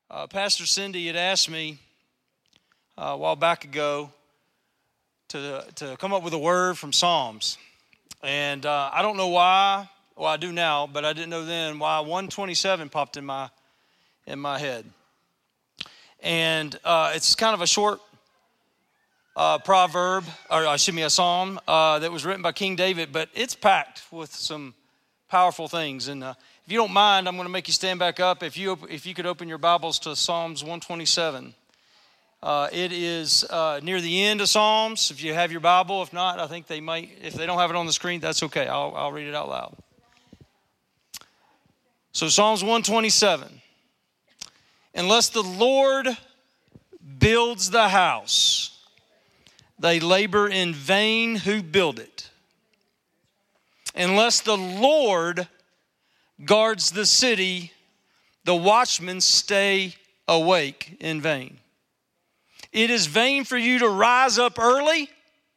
Pastor Cindy had asked me a while back ago to come up with a word from Psalms. And I don't know why, well, I do now, but I didn't know then why 127 popped in my head. And it's kind of a short proverb, or a psalm that was written by King David, but it's packed with some powerful things. And if you don't mind, I'm going to make you stand back up. If you could open your Bibles to Psalms 127. It is near the end of Psalms. If you have your Bible, if not, I think they might. If they don't have it on the screen, that's okay. I'll read it out loud. So Psalms 127. Unless the Lord builds the house, they labor in vain who build it. Unless the Lord guards the city, the watchmen stay awake in vain. It is vain for you to rise up early,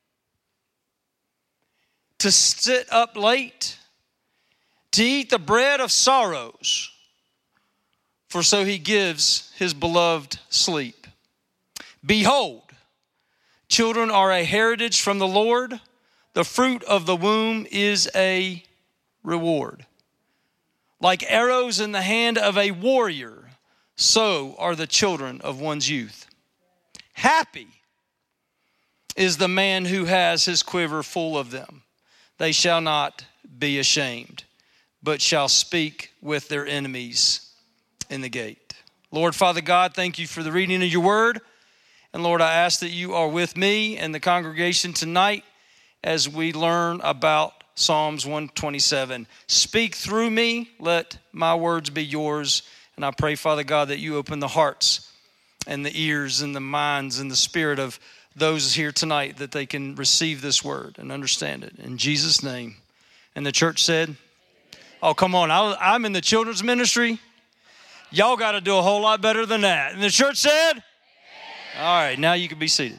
to sit up late, to eat the bread of sorrows, for so he gives his beloved sleep. Behold, children are a heritage from the Lord. The fruit of the womb is a reward. Like arrows in the hand of a warrior, so are the children of one's youth. Happy is the man who has his quiver full of them. They shall not be ashamed, but shall speak with their enemies in the gate. Lord, Father God, thank you for the reading of your word. And Lord, I ask that you are with me and the congregation tonight as we learn about Psalms 127. Speak through me. Let my words be yours. And I pray, Father God, that you open the hearts and the ears and the minds and the spirit of those here tonight, that they can receive this word and understand it. In Jesus' name. And the church said, oh, come on. I'm in the children's ministry. Y'all got to do a whole lot better than that. And the church said, all right, now you can be seated.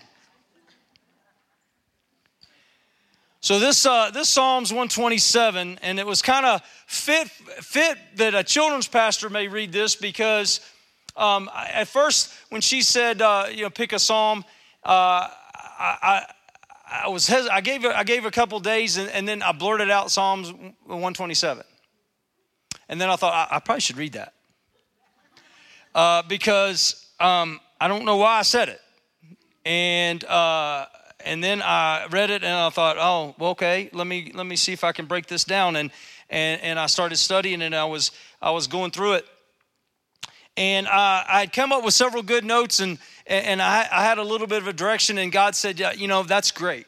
So this Psalms 127, and it was kind of fit that a children's pastor may read this because at first when she said pick a psalm, I gave a couple days and then I blurted out Psalms 127, and then I thought I probably should read that because I don't know why I said it, and then I read it and I thought, oh, well, okay, let me see if I can break this down. And I started studying and I was going through it. And I'd come up with several good notes and I had a little bit of a direction, and God said, yeah, that's great.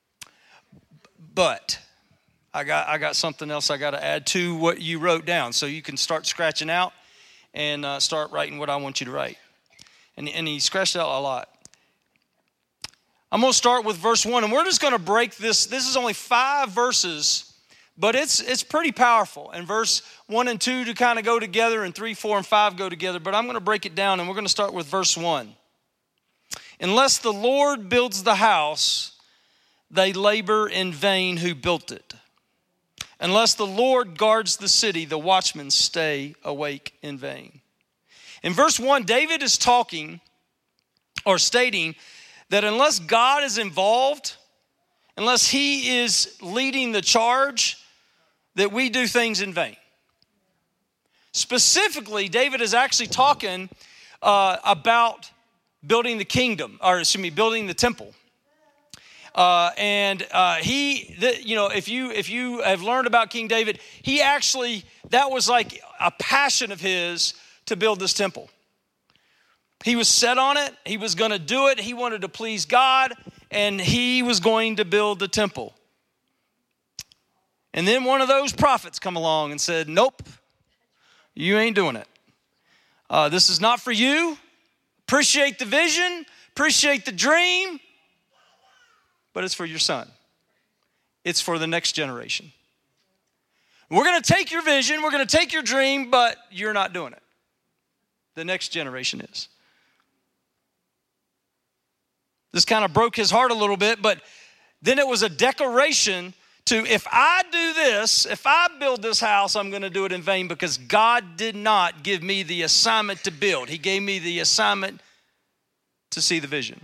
But I got something else I got to add to what you wrote down, so you can start scratching out and start writing what I want you to write. And he scratched out a lot. I'm going to start with verse 1, and we're just going to break this. This is only 5 verses, but it's pretty powerful. And verse 1 and 2 to kind of go together, and 3, 4, and 5 go together. But I'm going to break it down, and we're going to start with verse 1. Unless the Lord builds the house, they labor in vain who built it. Unless the Lord guards the city, the watchmen stay awake in vain. In verse 1, David is stating that unless God is involved, unless he is leading the charge, that we do things in vain. Specifically, David is actually talking about building the kingdom, building the temple. If you have learned about King David, that was like a passion of his to build this temple. He was set on it. He was going to do it. He wanted to please God, and he was going to build the temple. And then one of those prophets come along and said, nope, you ain't doing it. This is not for you. Appreciate the vision, appreciate the dream, but it's for your son. It's for the next generation. We're going to take your vision, we're going to take your dream, but you're not doing it. The next generation is. This kind of broke his heart a little bit, but then it was a declaration to, if I do this, if I build this house, I'm going to do it in vain, because God did not give me the assignment to build. He gave me the assignment to see the vision.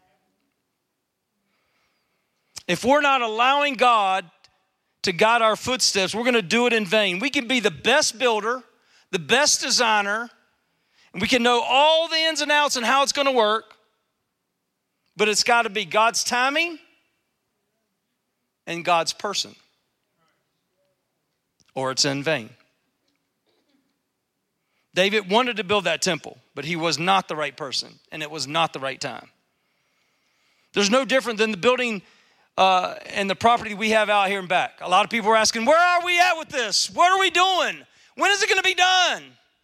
If we're not allowing God to guide our footsteps, we're going to do it in vain. We can be the best builder, the best designer, and we can know all the ins and outs and how it's going to work, but it's got to be God's timing and God's person, or it's in vain. David wanted to build that temple, but he was not the right person, and it was not the right time. There's no different than the building and the property we have out here and back. A lot of people are asking, where are we at with this? What are we doing? When is it going to be done?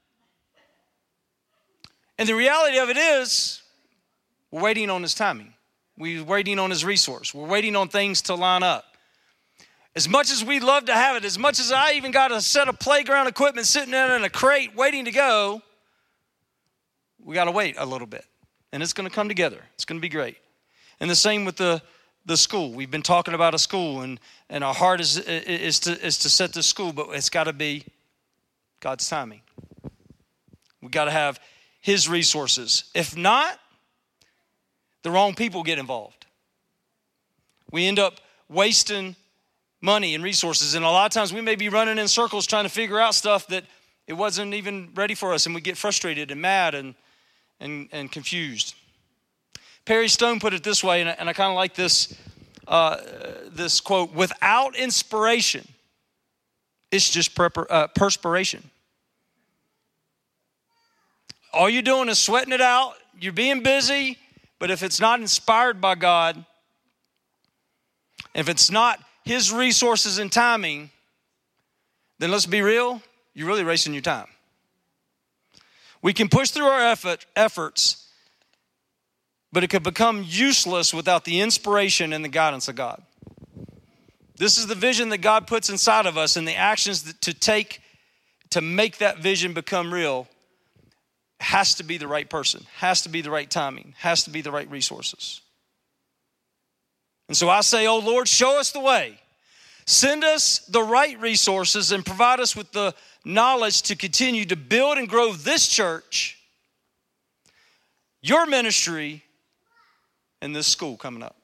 And the reality of it is, we're waiting on his timing. We're waiting on his resource. We're waiting on things to line up. As much as we'd love to have it, as much as I even got a set of playground equipment sitting there in a crate waiting to go, we got to wait a little bit. And it's going to come together. It's going to be great. And the same with the school. We've been talking about a school, and our heart is to set this school, but it's got to be God's timing. We've got to have his resources. If not, the wrong people get involved. We end up wasting money and resources, and a lot of times we may be running in circles trying to figure out stuff that it wasn't even ready for us, and we get frustrated and mad and confused. Perry Stone put it this way, and I kind of like this quote: without inspiration, it's just perspiration. All you're doing is sweating it out. You're being busy, but if it's not inspired by God, if it's not his resources and timing, then let's be real, you're really wasting your time. We can push through our efforts, but it could become useless without the inspiration and the guidance of God. This is the vision that God puts inside of us, and the actions to take to make that vision become real has to be the right person, has to be the right timing, has to be the right resources. And so I say, oh Lord, show us the way. Send us the right resources and provide us with the knowledge to continue to build and grow this church, your ministry, and this school coming up.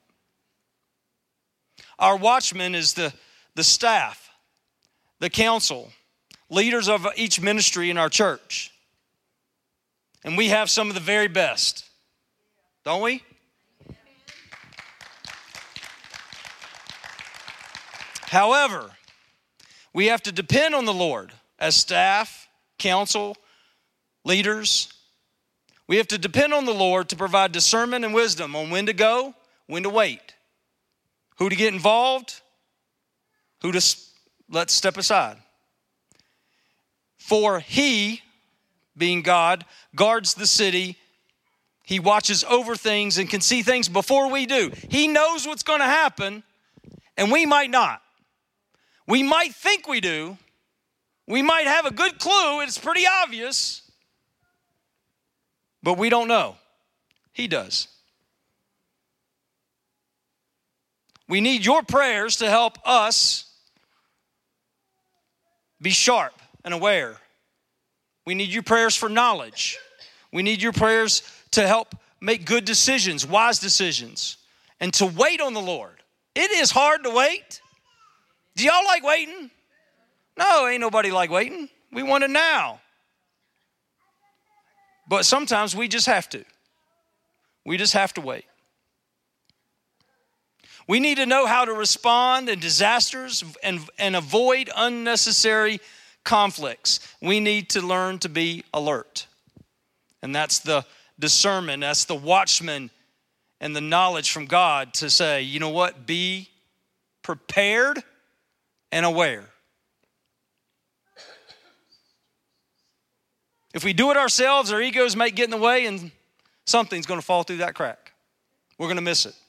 Our watchmen is the staff, the council, leaders of each ministry in our church. And we have some of the very best, don't we? However, we have to depend on the Lord as staff, council, leaders. We have to depend on the Lord to provide discernment and wisdom on when to go, when to wait, who to get involved, who to let step aside. For he, being God, guards the city. He watches over things and can see things before we do. He knows what's going to happen, and we might not. We might think we do. We might have a good clue. It's pretty obvious. But we don't know. He does. We need your prayers to help us be sharp and aware. We need your prayers for knowledge. We need your prayers to help make good decisions, wise decisions, and to wait on the Lord. It is hard to wait. Do y'all like waiting? No, ain't nobody like waiting. We want it now. But sometimes we just have to. We just have to wait. We need to know how to respond in disasters and avoid unnecessary conflicts. We need to learn to be alert. And that's the discernment, that's the watchman and the knowledge from God to say, you know what, be prepared and aware. If we do it ourselves, our egos might get in the way and something's going to fall through that crack. We're going to miss it.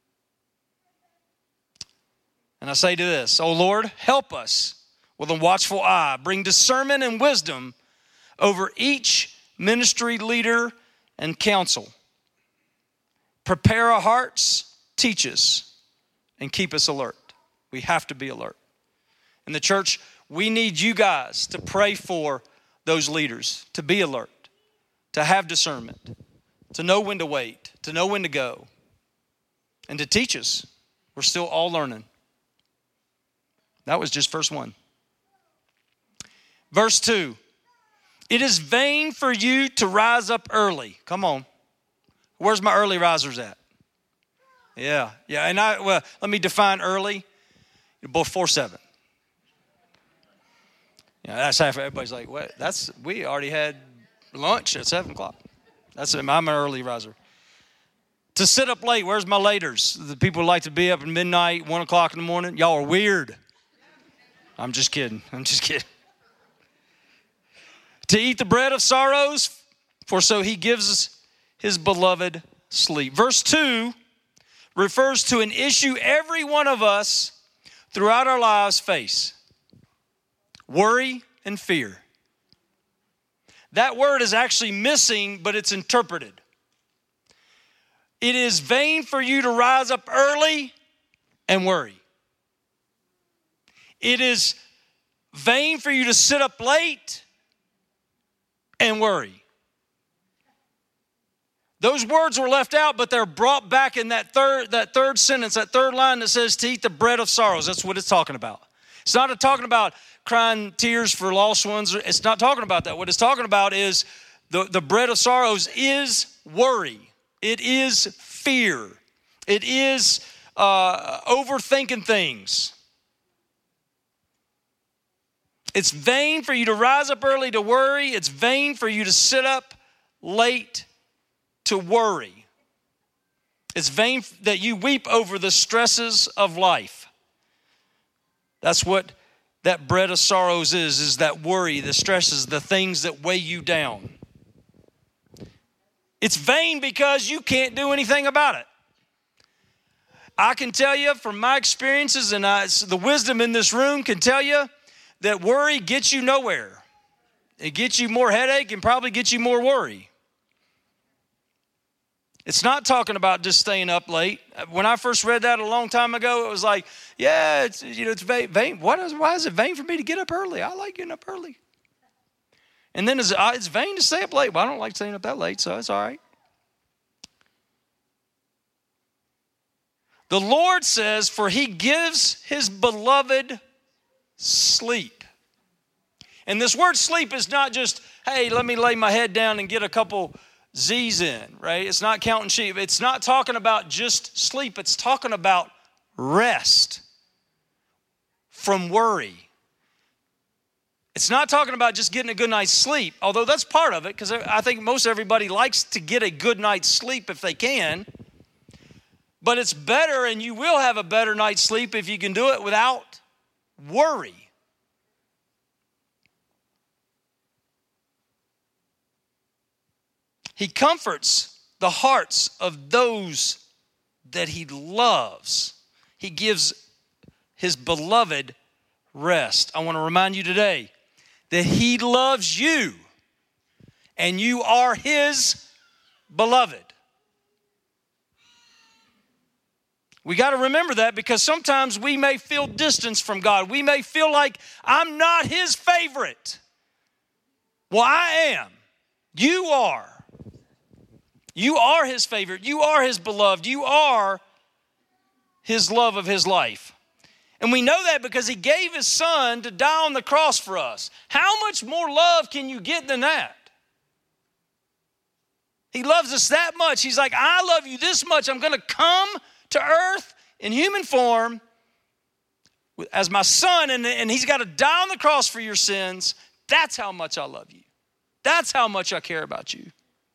And I say to this, oh Lord, help us with a watchful eye. Bring discernment and wisdom over each ministry leader and council. Prepare our hearts, teach us, and keep us alert. We have to be alert. In the church, we need you guys to pray for those leaders, to be alert, to have discernment, to know when to wait, to know when to go, and to teach us. We're still all learning. That was just verse 1. Verse 2. It is vain for you to rise up early. Come on. Where's my early risers at? Yeah. And let me define early. Before 7. That's half. Everybody's like, what? We already had lunch at 7 o'clock. I'm an early riser. To sit up late. Where's my laters? The people who like to be up at midnight, 1 o'clock in the morning. Y'all are weird. I'm just kidding. To eat the bread of sorrows, for so he gives his beloved sleep. Verse 2 refers to an issue every one of us throughout our lives face. Worry and fear. That word is actually missing, but it's interpreted. It is vain for you to rise up early and worry. It is vain for you to sit up late and worry. Those words were left out, but they're brought back in that third sentence, that third line that says to eat the bread of sorrows. That's what it's talking about. It's not talking about crying tears for lost ones. It's not talking about that. What it's talking about is the bread of sorrows is worry. It is fear. It is overthinking things. It's vain for you to rise up early to worry. It's vain for you to sit up late to worry. It's vain that you weep over the stresses of life. That's what that bread of sorrows is that worry, the stresses, the things that weigh you down. It's vain because you can't do anything about it. I can tell you from my experiences, and the wisdom in this room can tell you that worry gets you nowhere. It gets you more headache and probably gets you more worry. It's not talking about just staying up late. When I first read that a long time ago, it was like, yeah, it's vain. Why is it vain for me to get up early? I like getting up early. And then it's vain to stay up late. Well, I don't like staying up that late, so it's all right. The Lord says, for he gives his beloved sleep. And this word sleep is not just, hey, let me lay my head down and get a couple Z's in, right? It's not counting sheep. It's not talking about just sleep. It's talking about rest from worry. It's not talking about just getting a good night's sleep, although that's part of it, because I think most everybody likes to get a good night's sleep if they can. But it's better, and you will have a better night's sleep if you can do it without worry. He comforts the hearts of those that he loves. He gives his beloved rest. I want to remind you today that he loves you and you are his beloved. We got to remember that because sometimes we may feel distance from God. We may feel like I'm not his favorite. Well, I am. You are. You are his favorite. You are his beloved. You are his love of his life. And we know that because he gave his son to die on the cross for us. How much more love can you get than that? He loves us that much. He's like, I love you this much. I'm going to come to earth in human form as my son, and he's got to die on the cross for your sins. That's how much I love you. That's how much I care about you.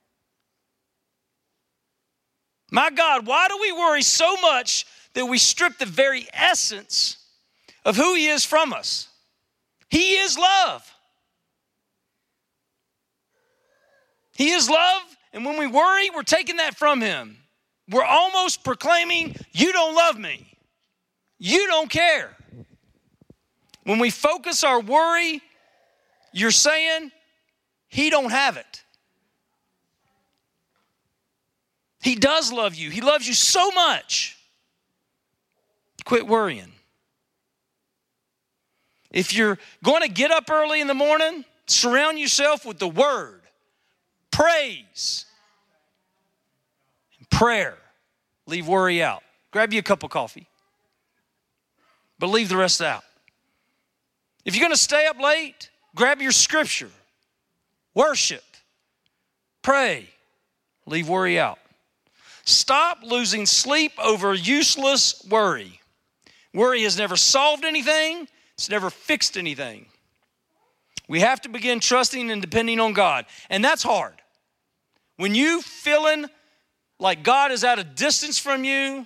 My God, why do we worry so much that we strip the very essence of who he is from us? He is love. He is love, and when we worry, we're taking that from him. We're almost proclaiming, you don't love me. You don't care. When we focus our worry, you're saying, he don't have it. He does love you. He loves you so much. Quit worrying. If you're going to get up early in the morning, surround yourself with the word, praise, and prayer. Leave worry out. Grab you a cup of coffee, but leave the rest out. If you're going to stay up late, grab your scripture, worship, pray, leave worry out. Stop losing sleep over useless worry. Worry has never solved anything. It's never fixed anything. We have to begin trusting and depending on God. And that's hard. When you feeling like God is at a distance from you,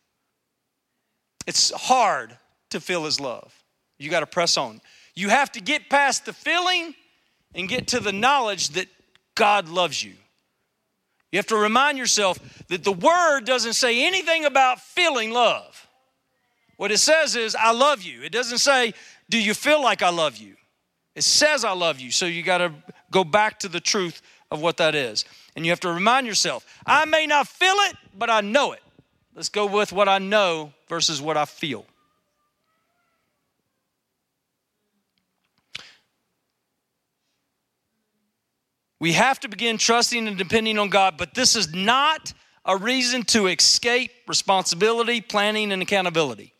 it's hard to feel his love. You got to press on. You have to get past the feeling and get to the knowledge that God loves you. You have to remind yourself that the word doesn't say anything about feeling love. What it says is, I love you. It doesn't say, do you feel like I love you? It says I love you. So you got to go back to the truth of what that is. And you have to remind yourself, I may not feel it, but I know it. Let's go with what I know versus what I feel. We have to begin trusting and depending on God, but this is not a reason to escape responsibility, planning, and accountability.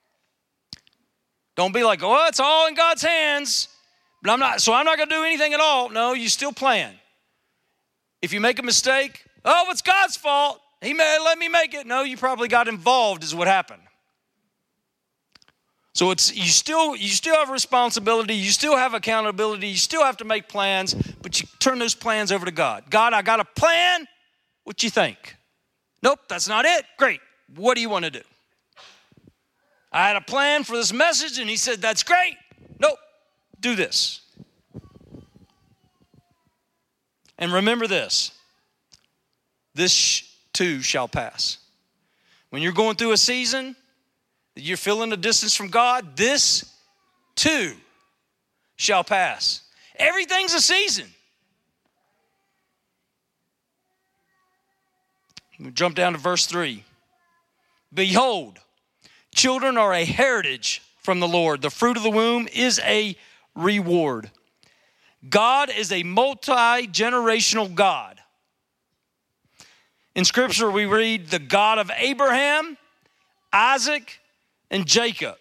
Don't be like, oh, it's all in God's hands, but I'm not going to do anything at all. No, you still plan. If you make a mistake, oh, it's God's fault. He may let me make it. No, you probably got involved is what happened. So you still have a responsibility, you still have accountability, you still have to make plans, but you turn those plans over to God. God, I got a plan. What you think? Nope, that's not it. Great. What do you want to do? I had a plan for this message, and he said, that's great. Nope, do this. And remember this too shall pass. When you're going through a season, you're feeling a distance from God, this too shall pass. Everything's a season. We jump down to verse 3. Behold, children are a heritage from the Lord. The fruit of the womb is a reward. God is a multi-generational God. In Scripture, we read the God of Abraham, Isaac, and Jacob.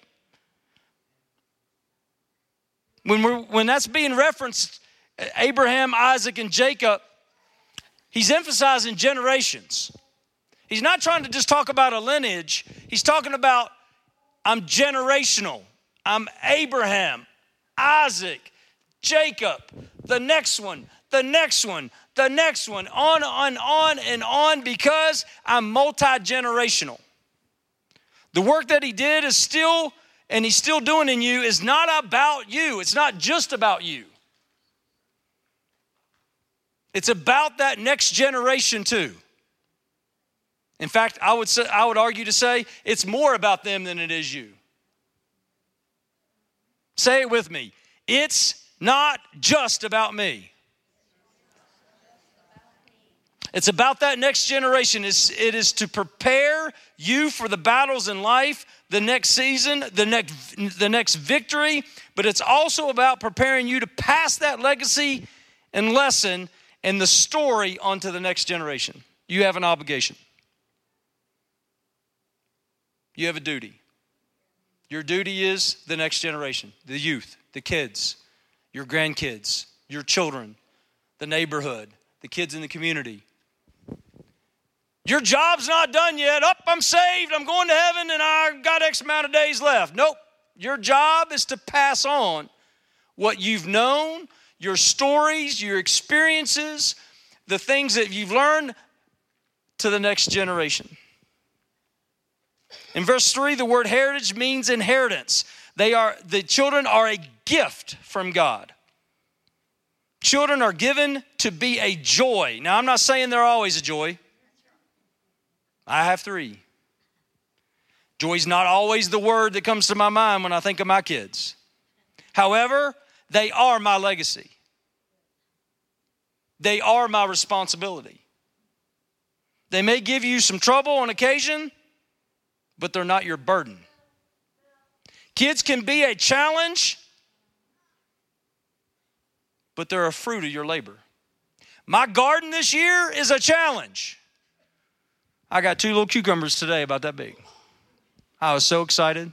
When that's being referenced, Abraham, Isaac, and Jacob, he's emphasizing generations. He's not trying to just talk about a lineage. He's talking about, I'm generational. I'm Abraham, Isaac, Jacob, the next one, the next one, the next one, on and on, because I'm multi-generational. The work that he did is still, and he's still doing in you, is not about you. It's not just about you. It's about that next generation too. In fact, I would argue to say it's more about them than it is you. Say it with me. It's not just about me. It's about that next generation. It is to prepare you for the battles in life, the next season, the next victory, but it's also about preparing you to pass that legacy and lesson and the story onto the next generation. You have an obligation. You have a duty. Your duty is the next generation, the youth, the kids, your grandkids, your children, the neighborhood, the kids in the community. Your job's not done yet. I'm saved, I'm going to heaven, and I got X amount of days left. Nope. Your job is to pass on what you've known, your stories, your experiences, the things that you've learned to the next generation. In verse 3, the word heritage means inheritance. The children are a gift from God. Children are given to be a joy. Now, I'm not saying they're always a joy. I have 3. Joy's not always the word that comes to my mind when I think of my kids. However, they are my legacy. They are my responsibility. They may give you some trouble on occasion, but they're not your burden. Kids can be a challenge, but they're a fruit of your labor. My garden this year is a challenge. I got 2 little cucumbers today about that big. I was so excited.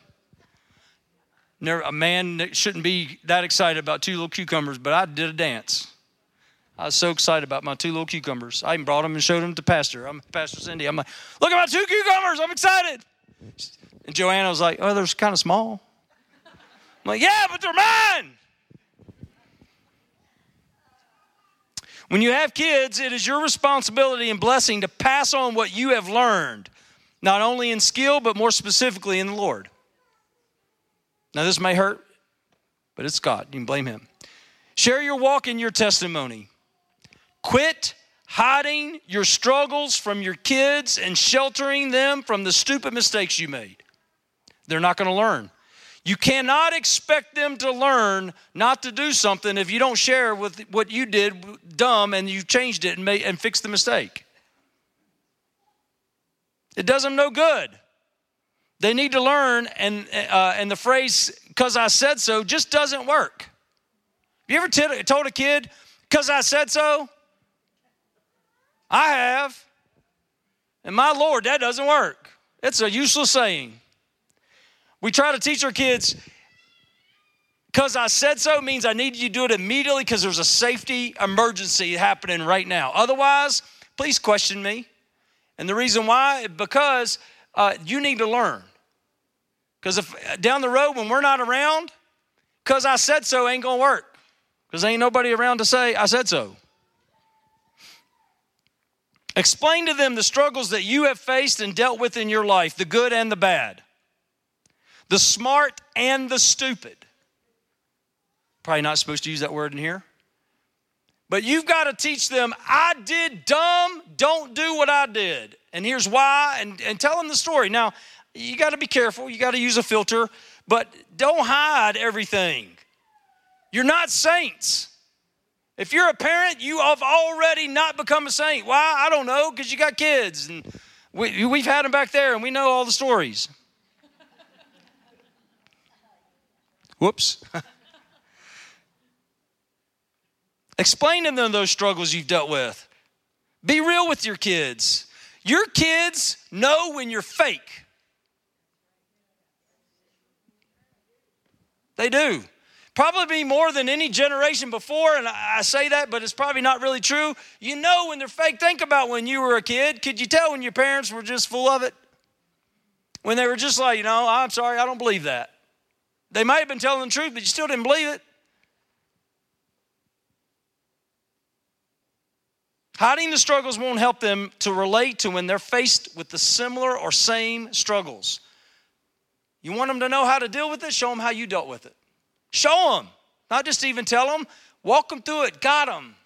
A man shouldn't be that excited about 2 little cucumbers, but I did a dance. I was so excited about my 2 little cucumbers. I even brought them and showed them to Pastor Cindy. I'm like, look at my 2 cucumbers. I'm excited. And Joanna was like, oh, they're kind of small. I'm like, yeah, but they're mine. When you have kids, it is your responsibility and blessing to pass on what you have learned, not only in skill, but more specifically in the Lord. Now, this may hurt, but it's God. You can blame him. Share your walk and your testimony. Quit hiding your struggles from your kids and sheltering them from the stupid mistakes you made. They're not going to learn. You cannot expect them to learn not to do something if you don't share with what you did dumb and you changed it and fixed the mistake. It does them no good. They need to learn, and the phrase, "'cause I said so," just doesn't work. You ever told a kid, "'cause I said so"? I have. And my Lord, that doesn't work. It's a useless saying. We try to teach our kids, "'cause I said so" means I need you to do it immediately because there's a safety emergency happening right now. Otherwise, please question me. And the reason why, because you need to learn. Because if down the road when we're not around, "'cause I said so" ain't going to work. Because ain't nobody around to say, "I said so." Explain to them the struggles that you have faced and dealt with in your life, the good and the bad, the smart and the stupid. Probably not supposed to use that word in here. But you've got to teach them, I did dumb, don't do what I did. And here's why, and tell them the story. Now, you got to be careful. You got to use a filter, but don't hide everything. You're not saints. If you're a parent, you have already not become a saint. Why? I don't know, because you got kids. And we've had them back there, and we know all the stories. Whoops. Explain to them those struggles you've dealt with. Be real with your kids. Your kids know when you're fake. They do. Probably more than any generation before, and I say that, but it's probably not really true. You know when they're fake. Think about when you were a kid. Could you tell when your parents were just full of it? When they were just like, I'm sorry, I don't believe that. They might have been telling the truth, but you still didn't believe it. Hiding the struggles won't help them to relate to when they're faced with the similar or same struggles. You want them to know how to deal with it? Show them how you dealt with it. Show them, not just even tell them. Walk them through it. Got them.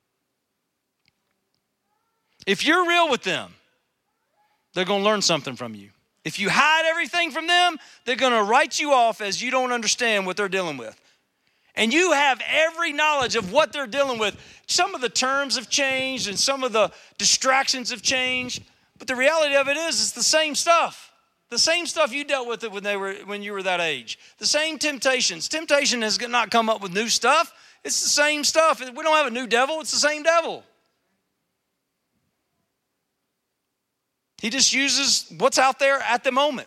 If you're real with them, they're going to learn something from you. If you hide everything from them, they're going to write you off as you don't understand what they're dealing with. And you have every knowledge of what they're dealing with. Some of the terms have changed and some of the distractions have changed. But the reality of it is, it's the same stuff. The same stuff you dealt with it when you were that age. The same temptations. Temptation has not come up with new stuff. It's the same stuff. We don't have a new devil. It's the same devil. He just uses what's out there at the moment.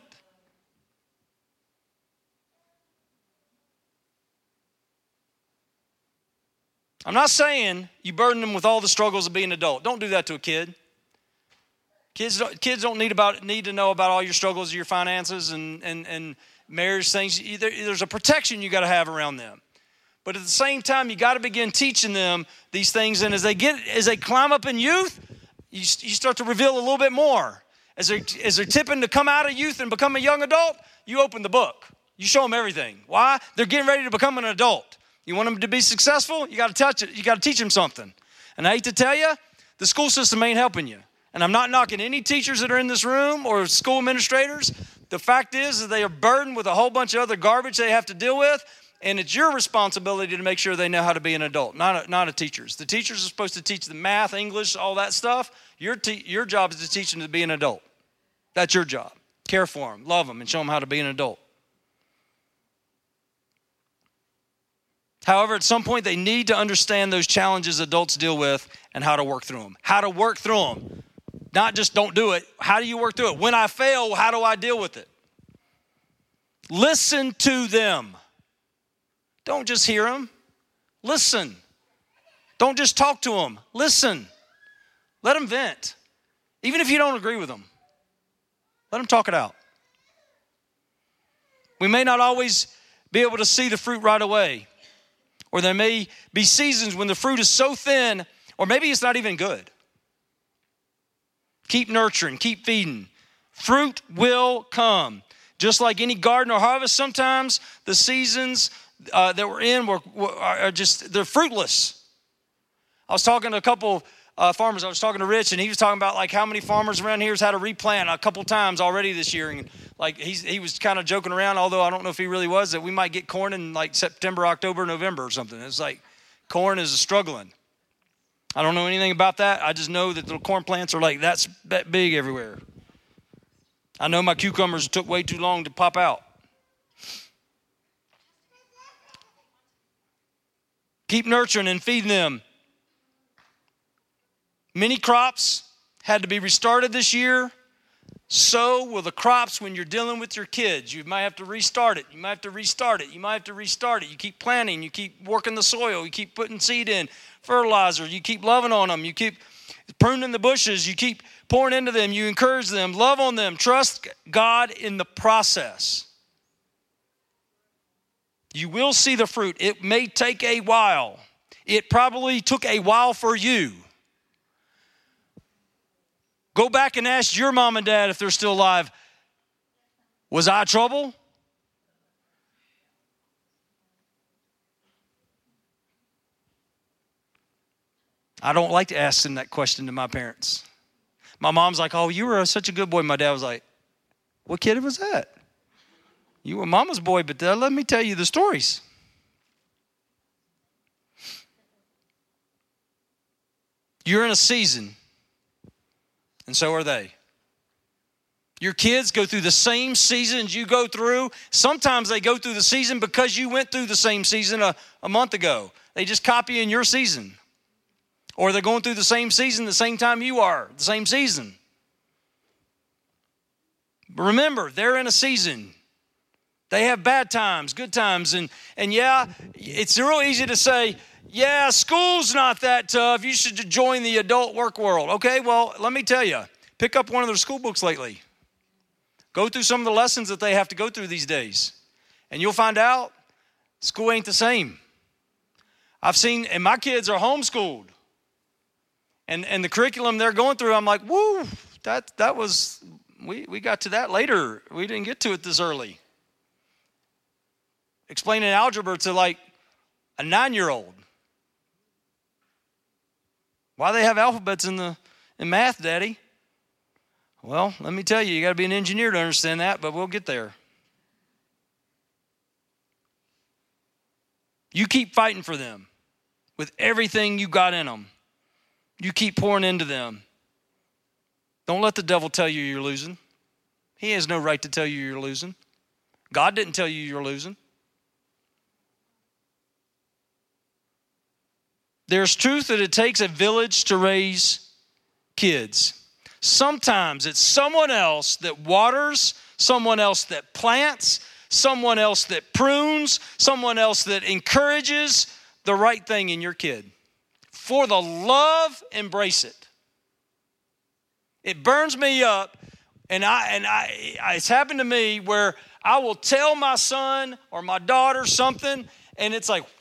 I'm not saying you burden them with all the struggles of being an adult. Don't do that to a kid. Kids don't need to know about all your struggles of your finances and marriage things. There's a protection you got to have around them. But at the same time, you got to begin teaching them these things. And as they climb up in youth, you start to reveal a little bit more. As they're tipping to come out of youth and become a young adult, you open the book. You show them everything. Why? They're getting ready to become an adult. You want them to be successful? You got to touch it. You got to teach them something. And I hate to tell you, the school system ain't helping you. And I'm not knocking any teachers that are in this room or school administrators. The fact is that they are burdened with a whole bunch of other garbage they have to deal with. And it's your responsibility to make sure they know how to be an adult, not a teacher's. The teachers are supposed to teach them math, English, all that stuff. Your job is to teach them to be an adult. That's your job. Care for them, love them, and show them how to be an adult. However, at some point, they need to understand those challenges adults deal with and how to work through them. How to work through them. Not just don't do it. How do you work through it? When I fail, how do I deal with it? Listen to them. Don't just hear them. Listen. Don't just talk to them. Listen. Let them vent. Even if you don't agree with them. Let them talk it out. We may not always be able to see the fruit right away. Or there may be seasons when the fruit is so thin, or maybe it's not even good. Keep nurturing, keep feeding. Fruit will come. Just like any garden or harvest, sometimes the seasons that we're in are just, they're fruitless. I was talking to a couple farmers. I was talking to Rich, and he was talking about like how many farmers around here has had to replant a couple times already this year. And like he was kind of joking around, although I don't know if he really was, that we might get corn in like September, October, November or something. It's like corn is struggling. I don't know anything about that. I just know that the corn plants are like that big everywhere. I know my cucumbers took way too long to pop out. Keep nurturing and feeding them. Many crops had to be restarted this year. So will the crops when you're dealing with your kids. You might have to restart it. You might have to restart it. You might have to restart it. You keep planting. You keep working the soil. You keep putting seed in, fertilizer. You keep loving on them. You keep pruning the bushes. You keep pouring into them. You encourage them. Love on them. Trust God in the process. You will see the fruit. It may take a while. It probably took a while for you. Go back and ask your mom and dad if they're still alive. Was I trouble? I don't like to ask them that question to my parents. My mom's like, oh, you were such a good boy. My dad was like, what kid was that? You were mama's boy, but let me tell you the stories. You're in a season. And so are they. Your kids go through the same seasons you go through. Sometimes they go through the season because you went through the same season a month ago. They just copy in your season. Or they're going through the same season the same time you are, the same season. But remember, they're in a season. They have bad times, good times. And yeah, it's real easy to say, yeah, school's not that tough. You should join the adult work world. Okay, well, let me tell you. Pick up one of their school books lately. Go through some of the lessons that they have to go through these days. And you'll find out school ain't the same. I've seen, and my kids are homeschooled. And the curriculum they're going through, I'm like, woo, that was, we got to that later. We didn't get to it this early. Explaining algebra to like a 9-year-old. Why they have alphabets in math, Daddy? Well, let me tell you, you got to be an engineer to understand that, but we'll get there. You keep fighting for them with everything you got in them. You keep pouring into them. Don't let the devil tell you you're losing. He has no right to tell you you're losing. God didn't tell you you're losing. There's truth that it takes a village to raise kids. Sometimes it's someone else that waters, someone else that plants, someone else that prunes, someone else that encourages the right thing in your kid. For the love, embrace it. It burns me up, and it's happened to me where I will tell my son or my daughter something, and it's like,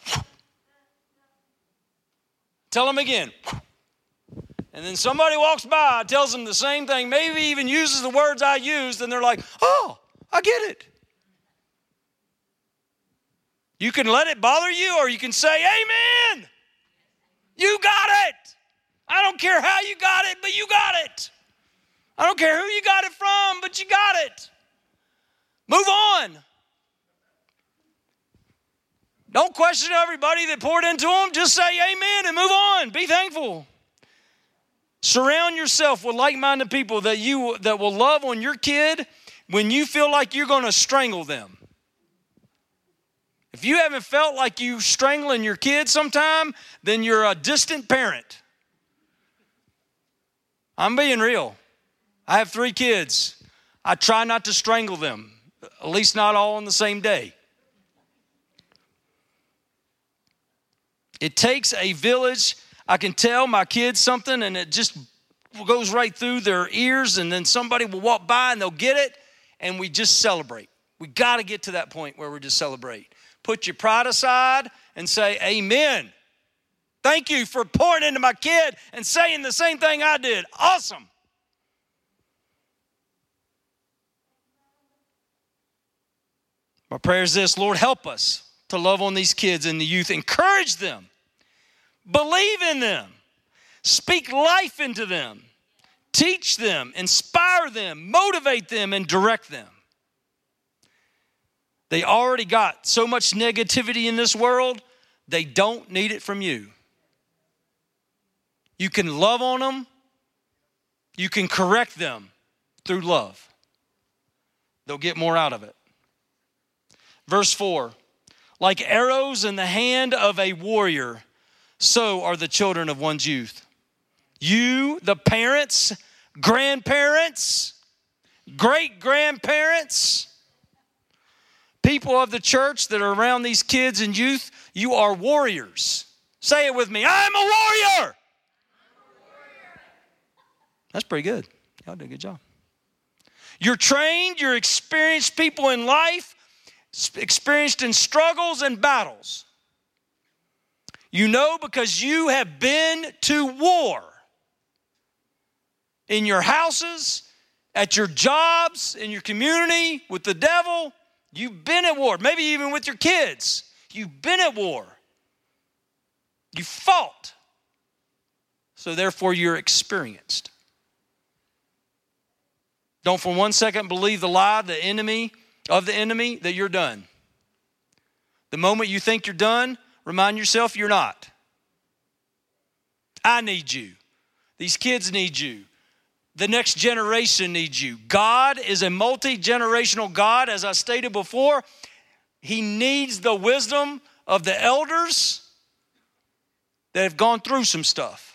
tell them again. And then somebody walks by, tells them the same thing, maybe even uses the words I used, and they're like, oh, I get it. You can let it bother you, or you can say, amen. You got it. I don't care how you got it, but you got it. I don't care who you got it from, but you got it. Move on. Don't question everybody that poured into them. Just say amen and move on. Be thankful. Surround yourself with like-minded people that will love on your kid when you feel like you're going to strangle them. If you haven't felt like you strangling your kids sometime, then you're a distant parent. I'm being real. I have 3 kids. I try not to strangle them, at least not all on the same day. It takes a village. I can tell my kids something and it just goes right through their ears, and then somebody will walk by and they'll get it, and we just celebrate. We got to get to that point where we just celebrate. Put your pride aside and say, amen. Thank you for pouring into my kid and saying the same thing I did. Awesome. My prayer is this: Lord, help us to love on these kids and the youth. Encourage them. Believe in them. Speak life into them. Teach them, inspire them, motivate them, and direct them. They already got so much negativity in this world, they don't need it from you. You can love on them. You can correct them through love. They'll get more out of it. Verse 4, like arrows in the hand of a warrior, so are the children of one's youth. You, the parents, grandparents, great-grandparents, people of the church that are around these kids and youth, you are warriors. Say it with me. I'm a warrior. That's pretty good. Y'all did a good job. You're trained, you're experienced people in life, experienced in struggles and battles. You know because you have been to war. In your houses, at your jobs, in your community, with the devil, you've been at war. Maybe even with your kids. You've been at war. You fought. So therefore you're experienced. Don't for one second believe the lie, the enemy, that you're done. The moment you think you're done, remind yourself you're not. I need you. These kids need you. The next generation needs you. God is a multi-generational God, as I stated before. He needs the wisdom of the elders that have gone through some stuff.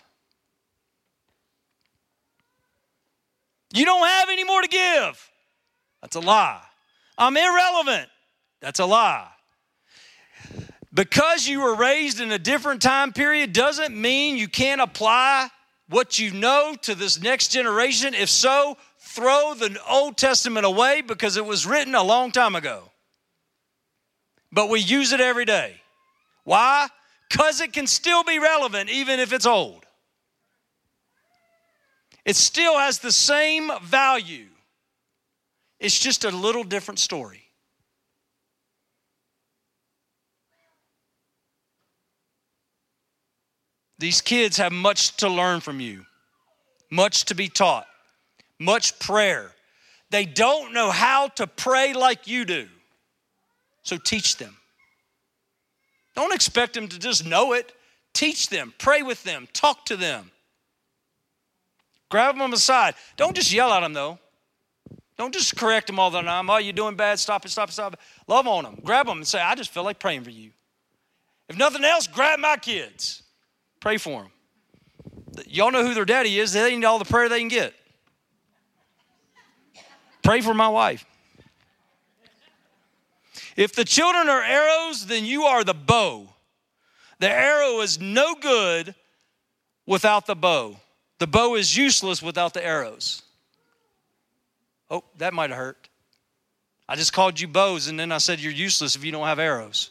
You don't have any more to give. That's a lie. I'm irrelevant. That's a lie. Because you were raised in a different time period doesn't mean you can't apply what you know to this next generation. If so, throw the Old Testament away because it was written a long time ago. But we use it every day. Why? Because it can still be relevant even if it's old. It still has the same value. It's just a little different story. These kids have much to learn from you, much to be taught, much prayer. They don't know how to pray like you do, so teach them. Don't expect them to just know it. Teach them, pray with them, talk to them. Grab them aside. Don't just yell at them, though. Don't just correct them all the time. Oh, you're doing bad. Stop it, stop it, stop it. Love on them. Grab them and say, I just feel like praying for you. If nothing else, grab my kids. Pray for them. Y'all know who their daddy is. They need all the prayer they can get. Pray for my wife. If the children are arrows, then you are the bow. The arrow is no good without the bow. The bow is useless without the arrows. Oh, that might have hurt. I just called you bows, and then I said you're useless if you don't have arrows.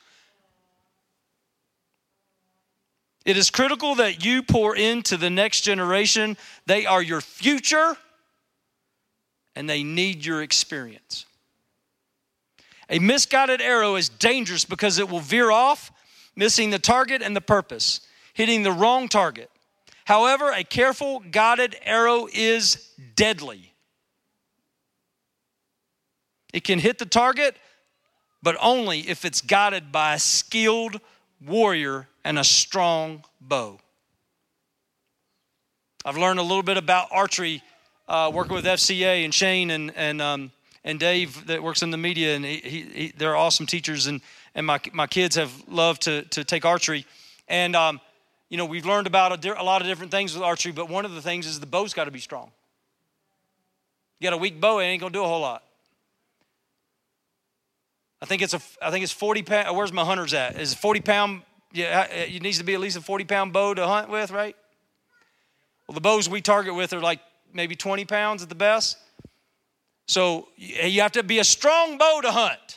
It is critical that you pour into the next generation. They are your future, and they need your experience. A misguided arrow is dangerous because it will veer off, missing the target and the purpose, hitting the wrong target. However, a careful, guided arrow is deadly. It can hit the target, but only if it's guided by a skilled warrior and a strong bow. I've learned a little bit about archery, working with FCA and Shane and and Dave that works in the media, and they're awesome teachers, and my kids have loved to take archery. And, we've learned about a lot of different things with archery, but one of the things is the bow's got to be strong. You got a weak bow, it ain't going to do a whole lot. I think it's 40 pound. Where's my hunters at? Is it 40 pound? Yeah, it needs to be at least a 40 pound bow to hunt with, right? Well, the bows we target with are like maybe 20 pounds at the best. So you have to be a strong bow to hunt.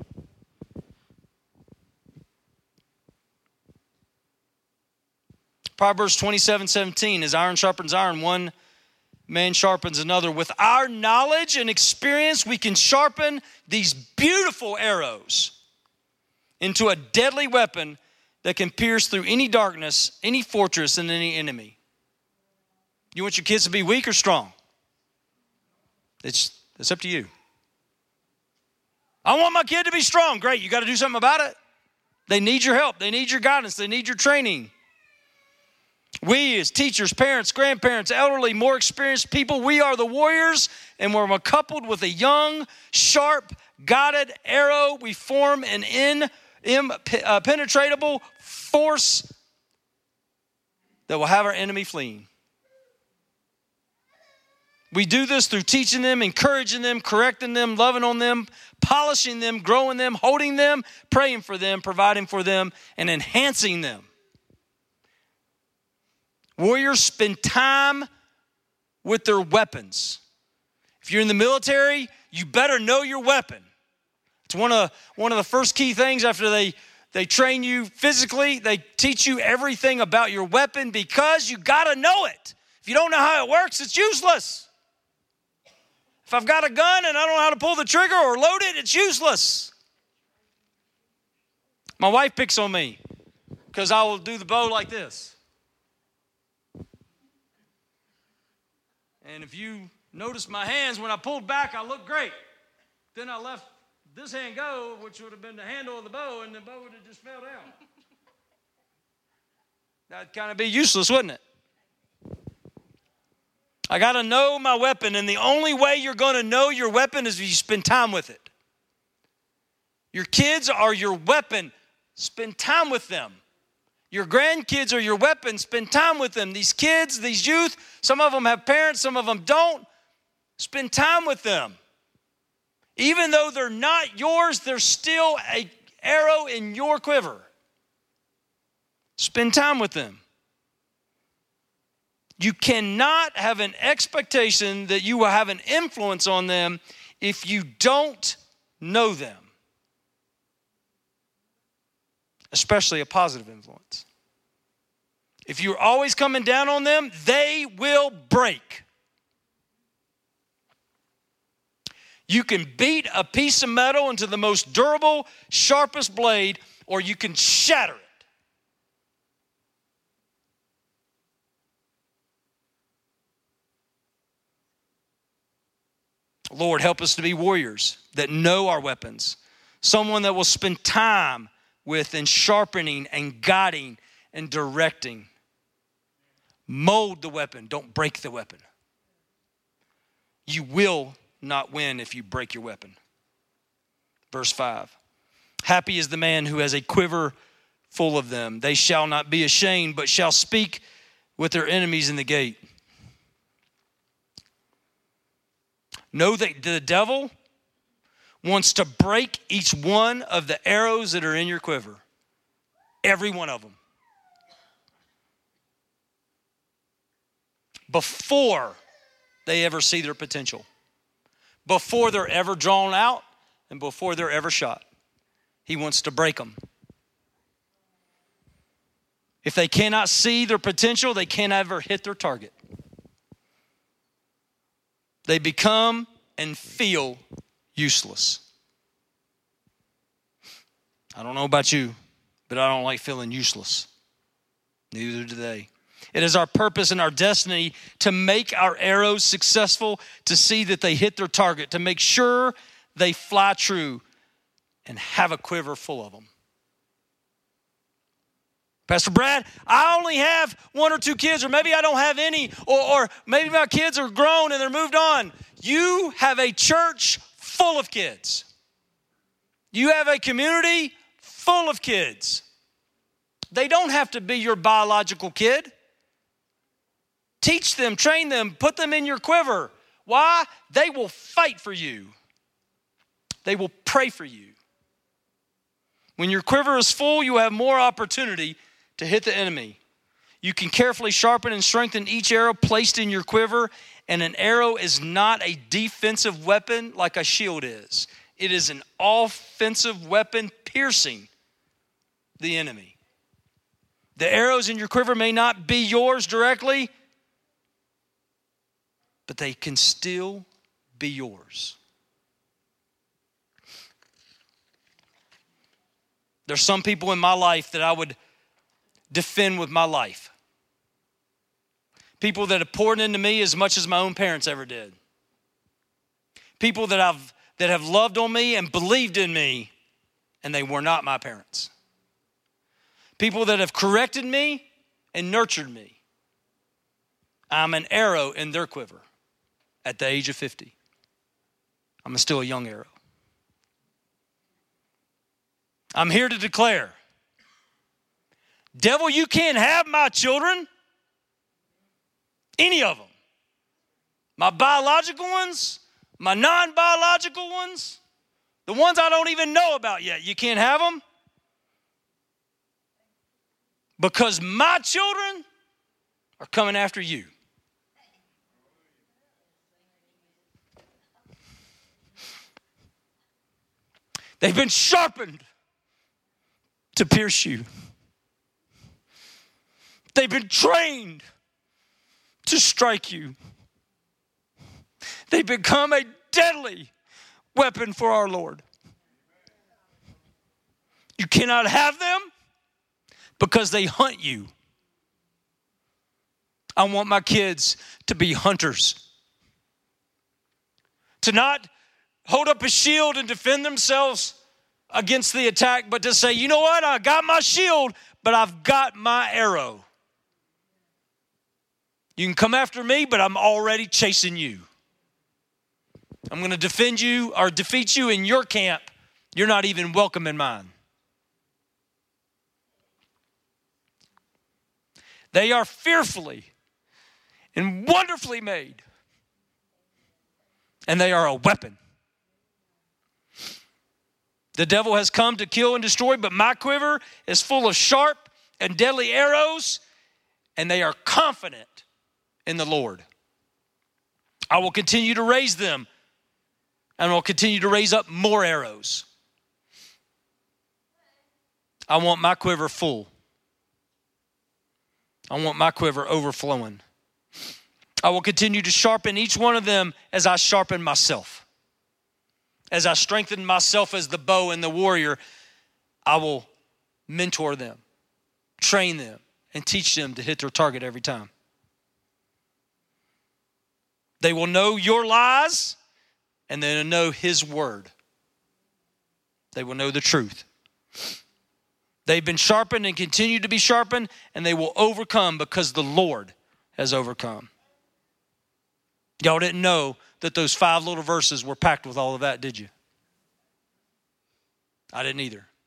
Proverbs 27:17, as iron sharpens iron, one man sharpens another. With our knowledge and experience, we can sharpen these beautiful arrows into a deadly weapon that can pierce through any darkness, any fortress, and any enemy. You want your kids to be weak or strong? It's up to you. I want my kid to be strong. Great, you got to do something about it. They need your help. They need your guidance. They need your training. We as teachers, parents, grandparents, elderly, more experienced people, we are the warriors, and we're coupled with a young, sharp, guided arrow. We form an impenetrable force that will have our enemy fleeing. We do this through teaching them, encouraging them, correcting them, loving on them, polishing them, growing them, holding them, praying for them, providing for them, and enhancing them. Warriors spend time with their weapons. If you're in the military, you better know your weapon. It's one of the first key things after they train you physically. They teach you everything about your weapon because you got to know it. If you don't know how it works, it's useless. If I've got a gun and I don't know how to pull the trigger or load it, it's useless. My wife picks on me because I will do the bow like this. And if you notice my hands, when I pulled back, I looked great. Then I left this hand go, which would have been the handle of the bow, and the bow would have just fell down. That'd kind of be useless, wouldn't it? I got to know my weapon, and the only way you're going to know your weapon is if you spend time with it. Your kids are your weapon. Spend time with them. Your grandkids are your weapon. Spend time with them. These kids, these youth, some of them have parents, some of them don't. Spend time with them. Even though they're not yours, they're still an arrow in your quiver. Spend time with them. You cannot have an expectation that you will have an influence on them if you don't know them. Especially a positive influence. If you're always coming down on them, they will break. You can beat a piece of metal into the most durable, sharpest blade, or you can shatter it. Lord, help us to be warriors that know our weapons. Someone that will spend time with and sharpening and guiding and directing. Mold the weapon. Don't break the weapon. You will not win if you break your weapon. Verse 5. Happy is the man who has a quiver full of them. They shall not be ashamed, but shall speak with their enemies in the gate. Know that the devil wants to break each one of the arrows that are in your quiver. Every one of them. Before they ever see their potential. Before they're ever drawn out and before they're ever shot. He wants to break them. If they cannot see their potential, they can't ever hit their target. They become and feel useless. I don't know about you, but I don't like feeling useless. Neither do they. It is our purpose and our destiny to make our arrows successful, to see that they hit their target, to make sure they fly true and have a quiver full of them. Pastor Brad, I only have 1 or 2 kids, or maybe I don't have any, or maybe my kids are grown and they're moved on. You have a church full of kids. You have a community full of kids. They don't have to be your biological kid. Teach them, train them, put them in your quiver. Why? They will fight for you. They will pray for you. When your quiver is full, you have more opportunity to hit the enemy. You can carefully sharpen and strengthen each arrow placed in your quiver, and an arrow is not a defensive weapon like a shield is. It is an offensive weapon piercing the enemy. The arrows in your quiver may not be yours directly, but they can still be yours. There's some people in my life that I would defend with my life. People that have poured into me as much as my own parents ever did. People that have loved on me and believed in me, and they were not my parents. People that have corrected me and nurtured me. I'm an arrow in their quiver at the age of 50. I'm still a young arrow. I'm here to declare, devil, you can't have my children. Any of them. My biological ones, my non-biological ones, the ones I don't even know about yet. You can't have them. Because my children are coming after you. They've been sharpened to pierce you. They've been trained to strike you. They become a deadly weapon for our Lord. You cannot have them because they hunt you. I want my kids to be hunters. To not hold up a shield and defend themselves against the attack, but to say, you know what? I got my shield, but I've got my arrow. You can come after me, but I'm already chasing you. I'm going to defend you or defeat you in your camp. You're not even welcome in mine. They are fearfully and wonderfully made. And they are a weapon. The devil has come to kill and destroy, but my quiver is full of sharp and deadly arrows, and they are confident in the Lord. I will continue to raise them, and will continue to raise up more arrows. I want my quiver full. I want my quiver overflowing. I will continue to sharpen each one of them as I sharpen myself. As I strengthen myself as the bow and the warrior, I will mentor them, train them, and teach them to hit their target every time. They will know your lies, and they will know his word. They will know the truth. They've been sharpened and continue to be sharpened, and they will overcome because the Lord has overcome. Y'all didn't know that those 5 little verses were packed with all of that, did you? I didn't either.